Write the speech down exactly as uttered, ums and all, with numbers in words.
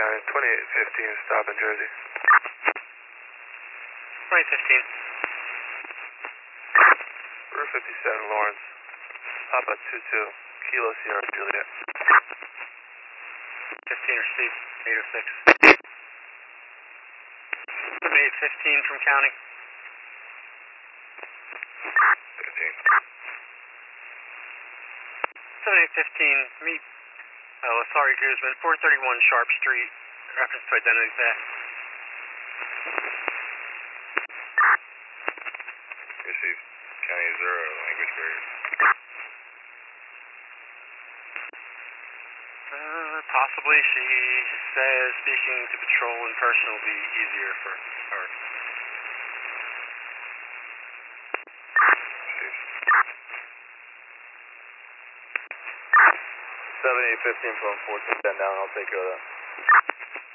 County, twenty-eight fifteen, stop in Jersey. twenty fifteen. Route fifty-seven, Lawrence. Papa two two, Kilo Sierra Juliet. fifteen received, eight oh six. seventy-eight fifteen from County. fifteen. seventy-eight fifteen, meet uh, Lasari Guzman, four thirty-one Sharp Street, reference to identity theft. Received. County zero, language barrier. Uh, possibly. She says speaking to patrol in person will be easier for her. seventy-eight fifteen from fourteen ten down, I'll take care of that.